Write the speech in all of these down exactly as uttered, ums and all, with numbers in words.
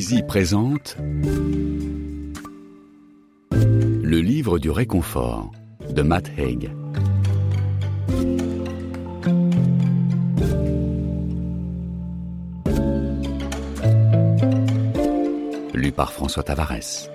Poésie présente Le livre du réconfort de Matt Haig. Lu par François Tavares.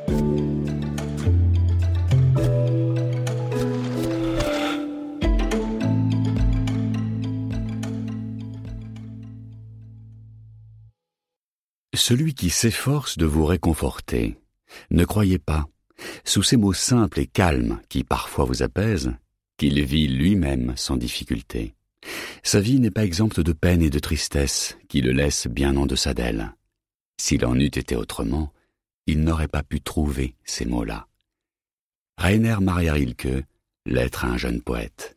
Celui qui s'efforce de vous réconforter, ne croyez pas, sous ces mots simples et calmes qui parfois vous apaisent, qu'il vit lui-même sans difficulté. Sa vie n'est pas exempte de peine et de tristesse qui le laissent bien en deçà d'elle. S'il en eût été autrement, il n'aurait pas pu trouver ces mots-là. Rainer Maria Rilke, Lettre à un jeune poète.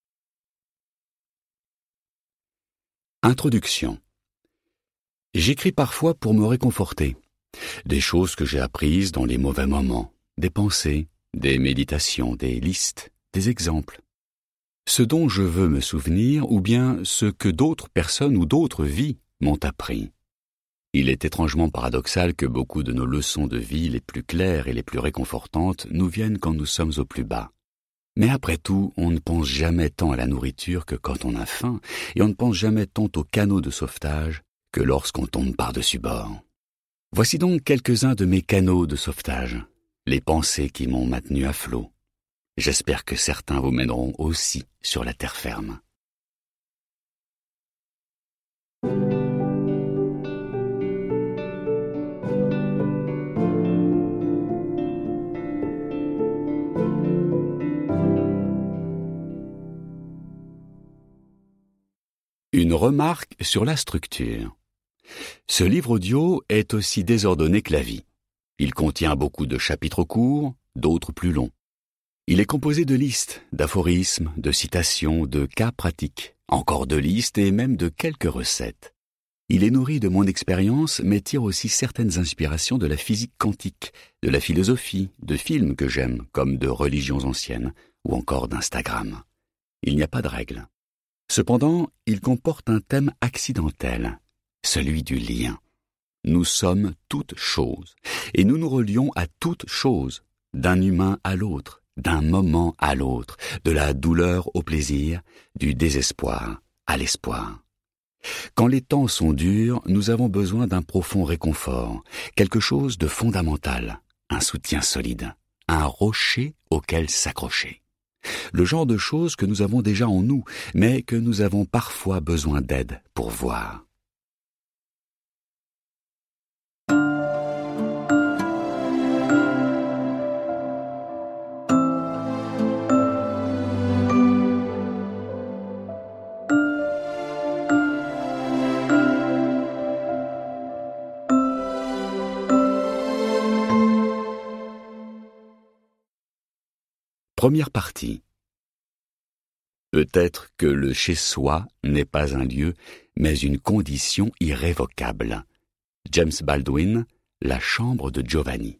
Introduction. J'écris parfois pour me réconforter. Des choses que j'ai apprises dans les mauvais moments, des pensées, des méditations, des listes, des exemples. Ce dont je veux me souvenir ou bien ce que d'autres personnes ou d'autres vies m'ont appris. Il est étrangement paradoxal que beaucoup de nos leçons de vie les plus claires et les plus réconfortantes nous viennent quand nous sommes au plus bas. Mais après tout, on ne pense jamais tant à la nourriture que quand on a faim, et on ne pense jamais tant au canot de sauvetage que lorsqu'on tombe par-dessus bord. Voici donc quelques-uns de mes canaux de sauvetage, les pensées qui m'ont maintenu à flot. J'espère que certains vous mèneront aussi sur la terre ferme. Une remarque sur la structure. Ce livre audio est aussi désordonné que la vie. Il contient beaucoup de chapitres courts, d'autres plus longs. Il est composé de listes, d'aphorismes, de citations, de cas pratiques, encore de listes et même de quelques recettes. Il est nourri de mon expérience, mais tire aussi certaines inspirations de la physique quantique, de la philosophie, de films que j'aime, comme de religions anciennes, ou encore d'Instagram. Il n'y a pas de règle. Cependant, il comporte un thème accidentel, celui du lien. Nous sommes toutes choses, et nous nous relions à toutes choses, d'un humain à l'autre, d'un moment à l'autre, de la douleur au plaisir, du désespoir à l'espoir. Quand les temps sont durs, nous avons besoin d'un profond réconfort, quelque chose de fondamental, un soutien solide, un rocher auquel s'accrocher. Le genre de choses que nous avons déjà en nous, mais que nous avons parfois besoin d'aide pour voir. Première partie. Peut-être que le chez-soi n'est pas un lieu, mais une condition irrévocable. James Baldwin, La chambre de Giovanni.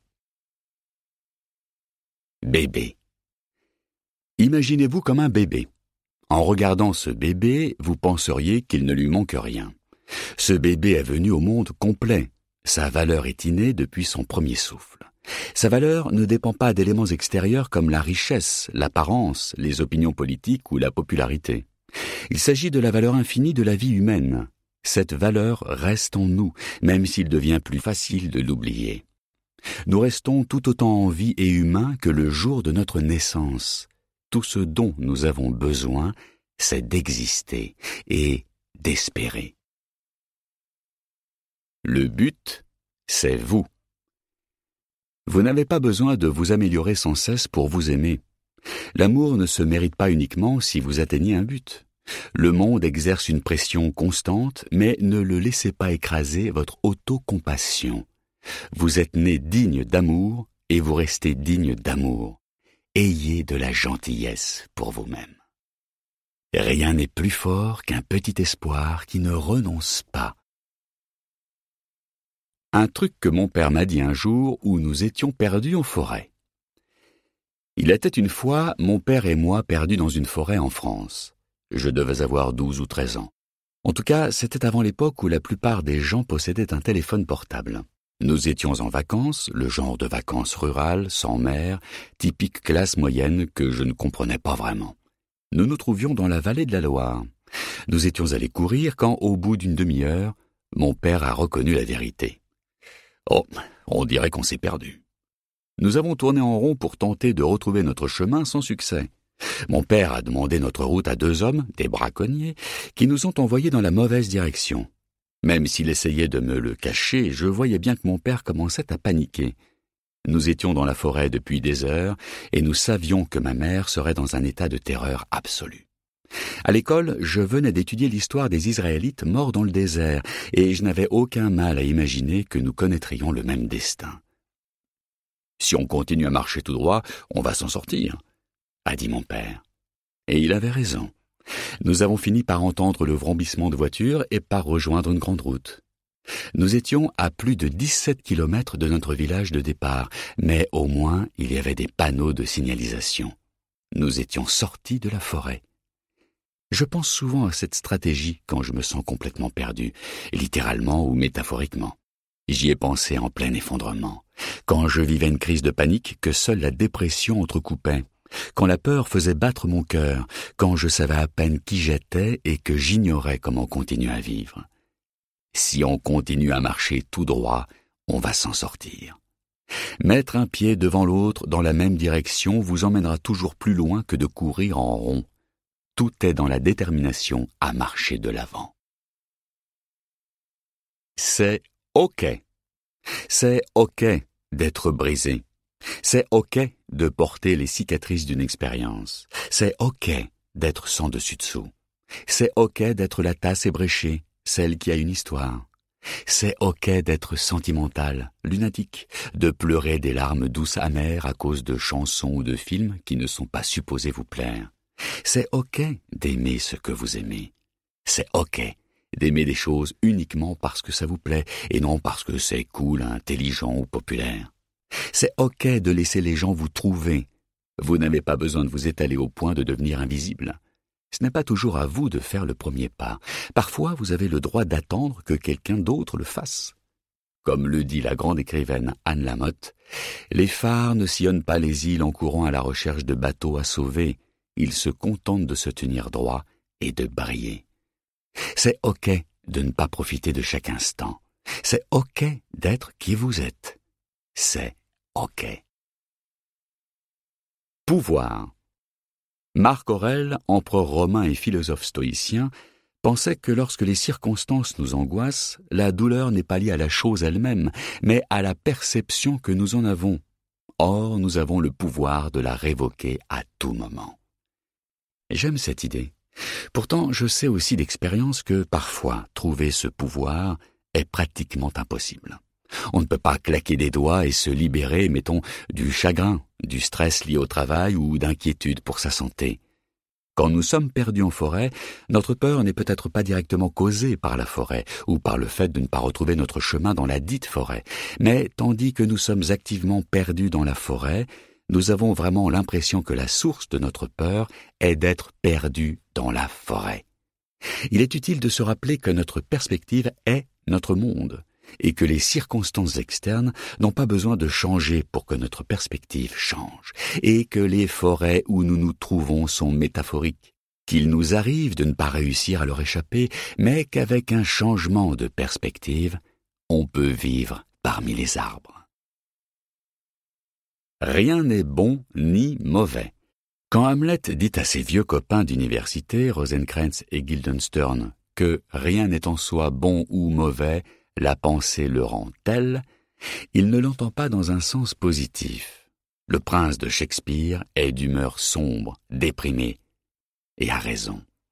Bébé. Imaginez-vous comme un bébé. En regardant ce bébé, vous penseriez qu'il ne lui manque rien. Ce bébé est venu au monde complet. Sa valeur est innée depuis son premier souffle. Sa valeur ne dépend pas d'éléments extérieurs comme la richesse, l'apparence, les opinions politiques ou la popularité. Il s'agit de la valeur infinie de la vie humaine. Cette valeur reste en nous, même s'il devient plus facile de l'oublier. Nous restons tout autant en vie et humains que le jour de notre naissance. Tout ce dont nous avons besoin, c'est d'exister et d'espérer. Le but, c'est vous. Vous n'avez pas besoin de vous améliorer sans cesse pour vous aimer. L'amour ne se mérite pas uniquement si vous atteignez un but. Le monde exerce une pression constante, mais ne le laissez pas écraser votre autocompassion. Vous êtes né digne d'amour et vous restez digne d'amour. Ayez de la gentillesse pour vous-même. Rien n'est plus fort qu'un petit espoir qui ne renonce pas. Un truc que mon père m'a dit un jour où nous étions perdus en forêt. Il était une fois mon père et moi perdus dans une forêt en France. Je devais avoir douze ou treize ans. En tout cas, c'était avant l'époque où la plupart des gens possédaient un téléphone portable. Nous étions en vacances, le genre de vacances rurales, sans mer, typique classe moyenne que je ne comprenais pas vraiment. Nous nous trouvions dans la vallée de la Loire. Nous étions allés courir quand, au bout d'une demi-heure, mon père a reconnu la vérité. Oh, on dirait qu'on s'est perdu. Nous avons tourné en rond pour tenter de retrouver notre chemin sans succès. Mon père a demandé notre route à deux hommes, des braconniers, qui nous ont envoyés dans la mauvaise direction. Même s'il essayait de me le cacher, je voyais bien que mon père commençait à paniquer. Nous étions dans la forêt depuis des heures, et nous savions que ma mère serait dans un état de terreur absolue. À l'école, je venais d'étudier l'histoire des Israélites morts dans le désert, et je n'avais aucun mal à imaginer que nous connaîtrions le même destin. « Si on continue à marcher tout droit, on va s'en sortir », a dit mon père. Et il avait raison. Nous avons fini par entendre le vrombissement de voitures et par rejoindre une grande route. Nous étions à plus de dix-sept kilomètres de notre village de départ, mais au moins il y avait des panneaux de signalisation. Nous étions sortis de la forêt. Je pense souvent à cette stratégie quand je me sens complètement perdu, littéralement ou métaphoriquement. J'y ai pensé en plein effondrement, quand je vivais une crise de panique que seule la dépression entrecoupait, quand la peur faisait battre mon cœur, quand je savais à peine qui j'étais et que j'ignorais comment continuer à vivre. Si on continue à marcher tout droit, on va s'en sortir. Mettre un pied devant l'autre dans la même direction vous emmènera toujours plus loin que de courir en rond. Tout est dans la détermination à marcher de l'avant. C'est OK. C'est OK d'être brisé. C'est OK de porter les cicatrices d'une expérience. C'est OK d'être sans dessus-dessous. C'est OK d'être la tasse ébréchée, celle qui a une histoire. C'est OK d'être sentimental, lunatique, de pleurer des larmes douces amères à cause de chansons ou de films qui ne sont pas supposés vous plaire. C'est OK d'aimer ce que vous aimez. C'est OK d'aimer des choses uniquement parce que ça vous plaît et non parce que c'est cool, intelligent ou populaire. C'est OK de laisser les gens vous trouver. Vous n'avez pas besoin de vous étaler au point de devenir invisible. Ce n'est pas toujours à vous de faire le premier pas. Parfois, vous avez le droit d'attendre que quelqu'un d'autre le fasse. Comme le dit la grande écrivaine Anne Lamotte, les phares ne sillonnent pas les îles en courant à la recherche de bateaux à sauver. Ils se contentent de se tenir droit et de briller. C'est OK de ne pas profiter de chaque instant. C'est OK d'être qui vous êtes. C'est OK. Pouvoir. Marc Aurèle, empereur romain et philosophe stoïcien, pensait que lorsque les circonstances nous angoissent, la douleur n'est pas liée à la chose elle-même, mais à la perception que nous en avons. Or, nous avons le pouvoir de la révoquer à tout moment. J'aime cette idée. Pourtant, je sais aussi d'expérience que, parfois, trouver ce pouvoir est pratiquement impossible. On ne peut pas claquer des doigts et se libérer, mettons, du chagrin, du stress lié au travail ou d'inquiétude pour sa santé. Quand nous sommes perdus en forêt, notre peur n'est peut-être pas directement causée par la forêt ou par le fait de ne pas retrouver notre chemin dans la dite forêt, mais tandis que nous sommes activement perdus dans la forêt, nous avons vraiment l'impression que la source de notre peur est d'être perdus dans la forêt. Il est utile de se rappeler que notre perspective est notre monde, et que les circonstances externes n'ont pas besoin de changer pour que notre perspective change, et que les forêts où nous nous trouvons sont métaphoriques, qu'il nous arrive de ne pas réussir à leur échapper, mais qu'avec un changement de perspective, on peut vivre parmi les arbres. Rien n'est bon ni mauvais. Quand Hamlet dit à ses vieux copains d'université, Rosencrantz et Guildenstern, que rien n'est en soi bon ou mauvais, la pensée le rend tel, il ne l'entend pas dans un sens positif. Le prince de Shakespeare est d'humeur sombre, déprimée, et a raison.